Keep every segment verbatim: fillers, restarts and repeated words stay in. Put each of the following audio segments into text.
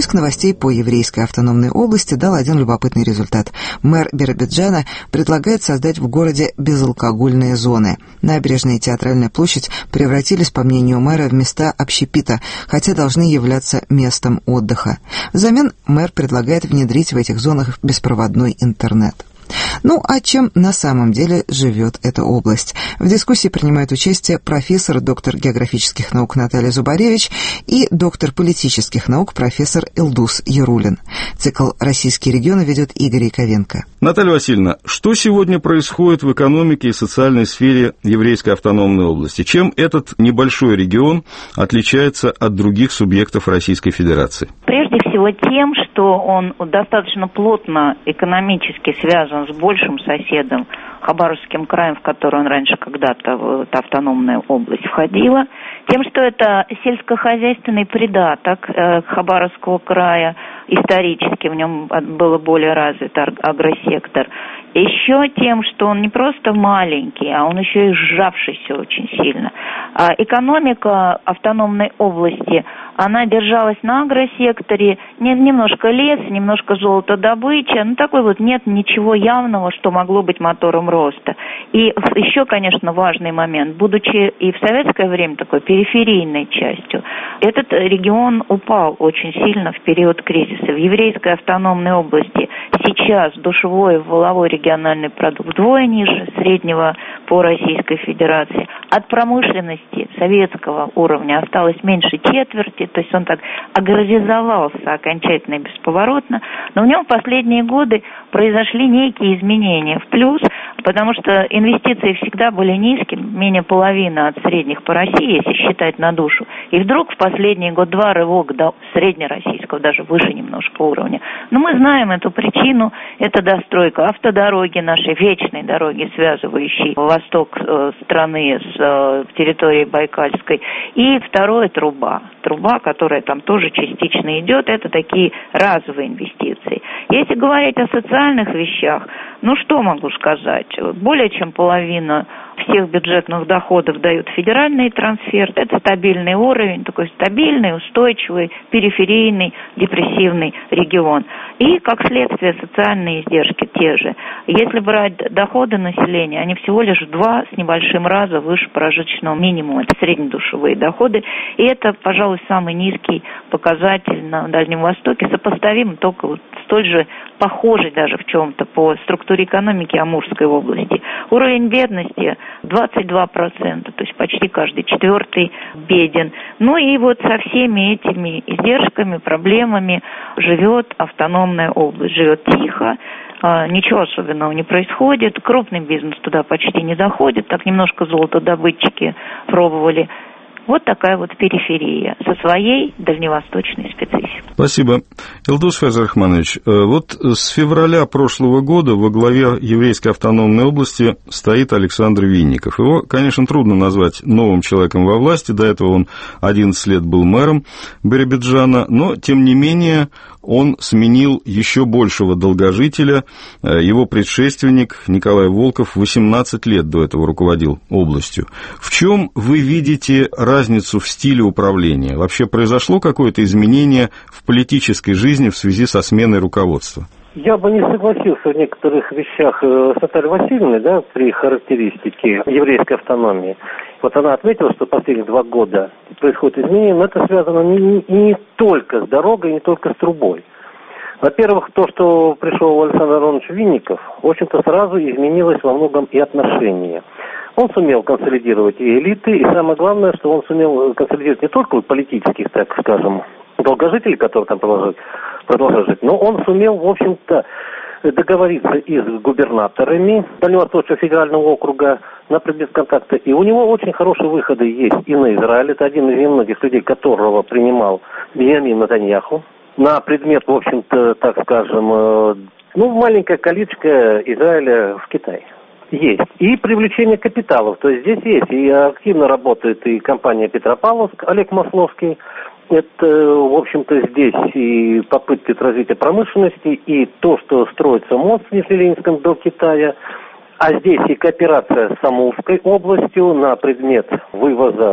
Поиск новостей по еврейской автономной области дал один любопытный результат. Мэр Биробиджана предлагает создать в городе безалкогольные зоны. Набережная и Театральная площадь превратились, по мнению мэра, в места общепита, хотя должны являться местом отдыха. Взамен мэр предлагает внедрить в этих зонах беспроводной интернет. Ну, а чем на самом деле живет эта область? В дискуссии принимают участие профессор, доктор географических наук Наталья Зубаревич и доктор политических наук профессор Илдус Ярулин. Цикл «Российские регионы» ведет Игорь Яковенко. Наталья Васильевна, что сегодня происходит в экономике и социальной сфере еврейской автономной области? Чем этот небольшой регион отличается от других субъектов Российской Федерации? Прежде всего тем, что он достаточно плотно экономически связан с большим соседом, Хабаровским краем, в который он раньше когда-то в эту автономную область входила, тем, что это сельскохозяйственный придаток э, Хабаровского края, исторически в нем был более развит агросектор, еще тем, что он не просто маленький, а он еще и сжавшийся очень сильно. А экономика автономной области, она держалась на агросекторе, немножко лес, немножко золотодобыча, ну такой вот нет ничего явного, что могло быть мотором роста. И еще, конечно, важный момент, будучи и в советское время такой периферийной частью, этот регион упал очень сильно в период кризиса. В еврейской автономной области сейчас душевой и валовой региональный продукт вдвое ниже среднего по Российской Федерации. От промышленности советского уровня осталось меньше четверти, то есть он так аграризовался окончательно и бесповоротно, но в нем в последние годы произошли некие изменения в плюс, потому что инвестиции всегда были низкими, менее половины от средних по России, если считать на душу. И вдруг в последний год-два рывок до среднероссийского, даже выше немножко уровня. Но мы знаем эту причину, это достройка автодороги нашей, вечной дороги, связывающей восток э, страны с э, территорией Байкальской. И второе — труба. Труба, которая там тоже частично идет, это такие разовые инвестиции. Если говорить о социальных вещах, ну что могу сказать? Более чем половина всех бюджетных доходов дают федеральные трансферы. Это стабильный уровень, такой стабильный, устойчивый, периферийный, депрессивный регион. И, как следствие, социальные издержки те же. Если брать доходы населения, они всего лишь в два с небольшим раза выше прожиточного минимума. Это среднедушевые доходы. И это, пожалуй, самый низкий показатель на Дальнем Востоке, сопоставим только вот столь же похожий даже в чем-то по структуре экономики Амурской области. Уровень бедности двадцать два процента, то есть почти каждый четвертый беден. Ну и вот со всеми этими издержками, проблемами живет автономная область. Живет тихо, ничего особенного не происходит, крупный бизнес туда почти не доходит, так немножко золотодобытчики пробовали. Вот такая вот периферия со своей дальневосточной спецификой. Спасибо. Илдус Файзрахманович, вот с февраля прошлого года во главе еврейской автономной области стоит Александр Винников. Его, конечно, трудно назвать новым человеком во власти, до этого он одиннадцать лет был мэром Биробиджана, но, тем не менее, он сменил еще большего долгожителя. Его предшественник Николай Волков восемнадцать лет до этого руководил областью. В чем вы видите разницу в стиле управления? Вообще произошло какое-то изменение в политической жизни в связи со сменой руководства? Я бы не согласился в некоторых вещах с Натальей Васильевной, да, при характеристике еврейской автономии. Вот она отметила, что последние два года происходит изменение, но это связано не, не, не только с дорогой, не только с трубой. Во-первых, то, что пришел Александр Аронович Винников, в общем-то, сразу изменилось во многом и отношение. Он сумел консолидировать и элиты, и самое главное, что он сумел консолидировать не только политических, так скажем, долгожителей, которые там продолжают, продолжают жить, но он сумел, в общем-то, договориться и с губернаторами Дальневосточного федерального округа на предмет контакта. И у него очень хорошие выходы есть и на Израиль. Это один из немногих людей, которого принимал Биньямин Нетаньяху на предмет, в общем-то, так скажем, ну, маленькое количко Израиля в Китае. Есть. И привлечение капиталов. То есть здесь есть. И активно работает и компания Петропавловск, Олег Масловский. Это, в общем-то, здесь и попытки развития промышленности, и то, что строится мост в Нижнеленинском до Китая. А здесь и кооперация с Амурской областью на предмет вывоза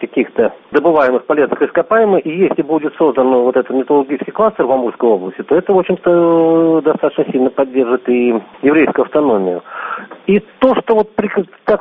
каких-то добываемых полезных ископаемых, и если будет создан вот этот металлургический кластер в Амурской области, то это, в общем-то, достаточно сильно поддержит и еврейскую автономию. И то, что вот, так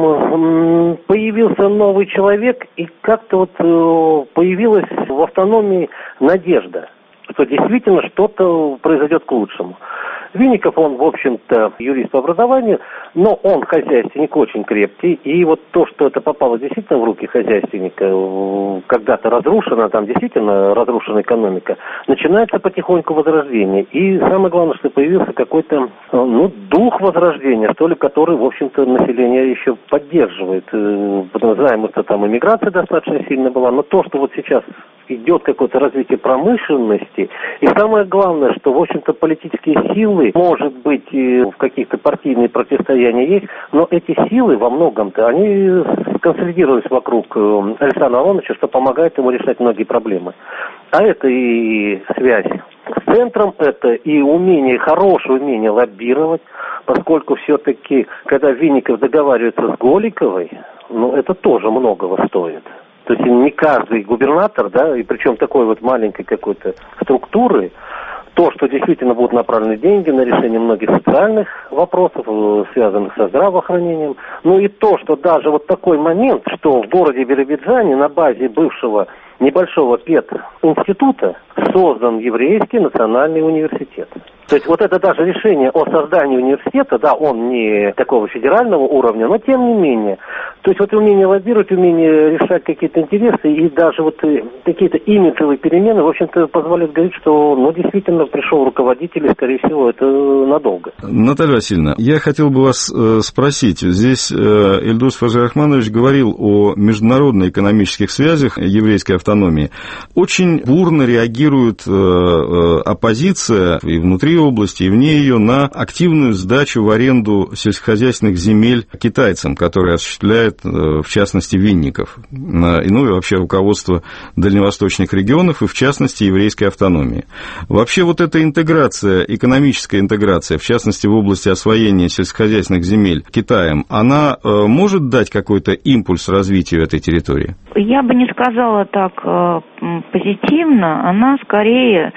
скажем, появился новый человек, и как-то вот появилась в автономии надежда, что действительно что-то произойдет к лучшему. Винников, он, в общем-то, юрист по образованию, но он хозяйственник очень крепкий, и вот то, что это попало действительно в руки хозяйственника, когда-то разрушена, там действительно разрушена экономика, начинается потихоньку возрождение. И самое главное, что появился какой-то, ну, дух возрождения, что ли, который, в общем-то, население еще поддерживает. Знаем, что там иммиграция достаточно сильная была, но то, что вот сейчас идет какое-то развитие промышленности, и самое главное, что, в общем-то, политические силы, может быть, и в каких-то партийные противостояния есть, но эти силы во многом-то, они консолидировались вокруг Александра Ароновича, что помогает ему решать многие проблемы. А это и связь с центром, это и умение, хорошее умение лоббировать, поскольку все-таки, когда Винников договаривается с Голиковой, ну, это тоже многого стоит. То есть не каждый губернатор, да, и причем такой вот маленькой какой-то структуры, то, что действительно будут направлены деньги на решение многих социальных вопросов, связанных со здравоохранением, ну и то, что даже вот такой момент, что в городе Биробиджане на базе бывшего небольшого пединститута создан еврейский национальный университет. То есть вот это даже решение о создании университета, да, он не такого федерального уровня, но тем не менее. То есть вот умение лоббировать, умение решать какие-то интересы и даже вот какие-то имиджевые перемены, в общем-то, позволяют говорить, что, ну, действительно пришел руководитель, и, скорее всего, это надолго. Наталья Васильевна, я хотел бы вас э, спросить. Здесь э, Эльдус Фазылрахманович говорил о международных экономических связях еврейской автономии. Очень бурно реагирует э, э, оппозиция и внутри области, и вне ее на активную сдачу в аренду сельскохозяйственных земель китайцам, которые осуществляет, в частности, Винников, ну и вообще руководство дальневосточных регионов, и в частности, еврейской автономии. Вообще вот эта интеграция, экономическая интеграция, в частности, в области освоения сельскохозяйственных земель Китаем, она может дать какой-то импульс развитию этой территории? Я бы не сказала так позитивно, она скорее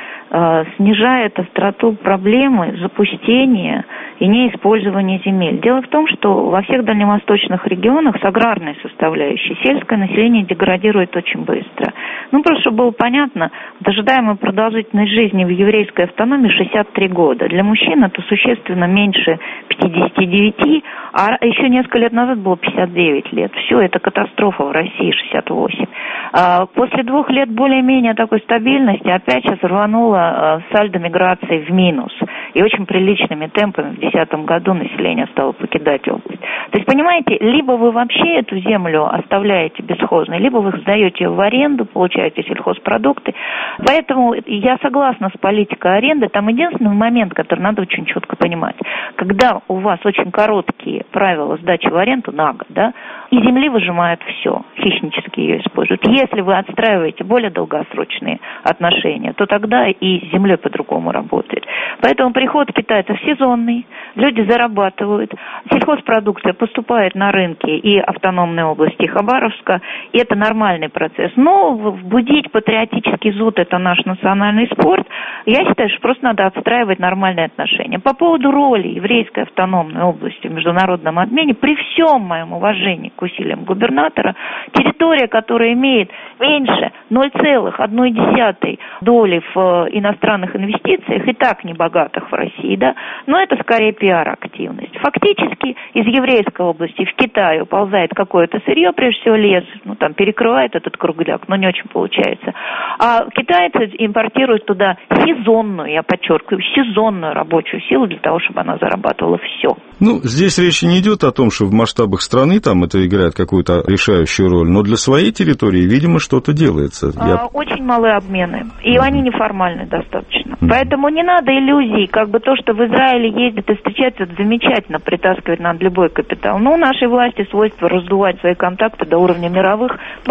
снижает остроту проблемы запустения и неиспользования земель. Дело в том, что во всех дальневосточных регионах с аграрной составляющей сельское население деградирует очень быстро. Ну, просто чтобы было понятно, ожидаемая продолжительность жизни в еврейской автономии шестьдесят три года. Для мужчин это существенно меньше пятьдесят девять, а еще несколько лет назад было пятьдесят девять лет. Все, это катастрофа в России, шестьдесят восемь. После двух лет более-менее такой стабильности опять сейчас рвануло сальдо миграции в минус. И очень приличными темпами в две тысячи десятом году население стало покидать область. То есть, понимаете, либо вы вообще эту землю оставляете бесхозной, либо вы сдаете ее в аренду, получаете сельхозпродукты. Поэтому я согласна с политикой аренды. Там единственный момент, который надо очень четко понимать. Когда у вас очень короткие правила сдачи в аренду на год, да, и земли выжимают все, хищнически ее используют. Если вы отстраиваете более долгосрочные отношения, то тогда и с землей по-другому работает. Поэтому приход китайцев сезонный, люди зарабатывают, сельхозпродукция поступает на рынки и автономной области Хабаровска, и это нормальный процесс. Но будить патриотический зуд – это наш национальный спорт. Я считаю, что просто надо отстраивать нормальные отношения. По поводу роли еврейской автономной области в международном обмене, при всем моем уважении к усилиям губернатора, территория, которая имеет меньше ноль целых одна десятая доли в иностранных инвестициях, и так не богатых в России, да, но это скорее пиар-активность. Фактически из еврейской области в Китай уползает какое-то сырье, прежде всего лес, ну там перекрывает этот кругляк, но не очень получается. А китайцы импортируют туда сезонную, я подчеркиваю, сезонную рабочую силу для того, чтобы она зарабатывала все. Ну, здесь речь не идет о том, что в масштабах страны там это играет какую-то решающую роль, но для своей территории, видимо, что-то делается. А, я... Очень малые обмены, и mm-hmm. они неформальны достаточно. Mm-hmm. Поэтому не надо иллюзий, как бы то, что в Израиле ездит и встречается, это замечательно, притаскивает надо любой капитал. Но у нашей власти свойство раздувать свои контакты до уровня мировых бывает.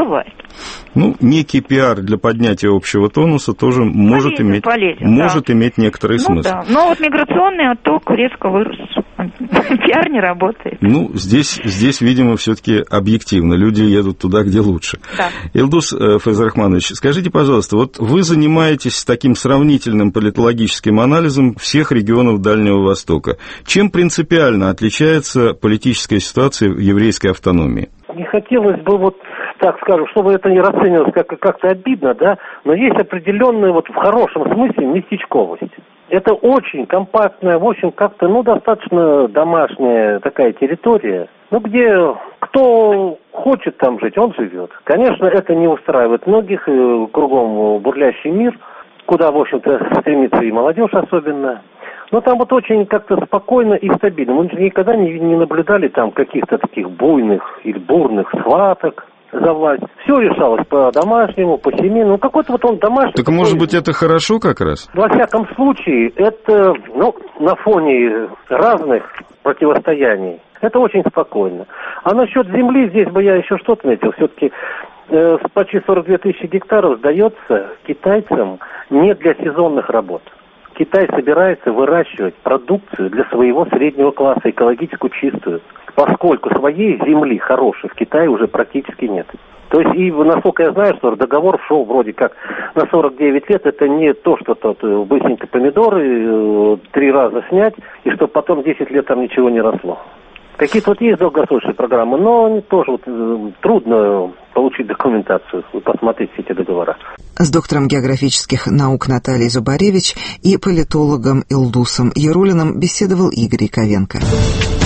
Ну, некий пиар для поднятия общего тонуса тоже полезен, может, иметь, полезен, может да. иметь некоторый ну, смысл. Да. Но вот миграционный отток резко вырос. Пиар не работает. Ну, здесь, здесь видимо, все-таки объективно. Люди едут туда, где лучше. Да. Илдус Файзрахманович, скажите, пожалуйста, вот вы занимаетесь таким сравнительным политологическим анализом всех регионов Дальнего Востока. Чем принципиально отличается политическая ситуация в еврейской автономии? Не хотелось бы, вот так скажем, чтобы это не расценивалось как- как-то обидно, да, но есть определенная, вот в хорошем смысле, местечковость. Это очень компактная, в общем, как-то, ну, достаточно домашняя такая территория, ну, где кто хочет там жить, он живет. Конечно, это не устраивает многих, кругом бурлящий мир, куда, в общем-то, стремится и молодежь особенно. Но там вот очень как-то спокойно и стабильно. Мы никогда не, не наблюдали там каких-то таких буйных или бурных схваток за власть. Все решалось по-домашнему, по-семейному. Какой-то вот он домашний. Так, может быть, это хорошо как раз? Во всяком случае, это, ну, на фоне разных противостояний, это очень спокойно. А насчет земли, здесь бы я еще что отметил. Все-таки э, почти сорок две тысячи гектаров сдается китайцам не для сезонных работ. Китай собирается выращивать продукцию для своего среднего класса, экологически чистую, поскольку своей земли хорошей в Китае уже практически нет. То есть, и насколько я знаю, что договор шел вроде как на сорок девять лет, это не то, что тут быстренько помидоры три раза снять, и чтобы потом десять лет там ничего не росло. Какие-то вот есть долгосрочные программы, но тоже вот трудно получить документацию, посмотреть все эти договора. С доктором географических наук Натальей Зубаревич и политологом Илдусом Яруллиным беседовал Игорь Яковенко.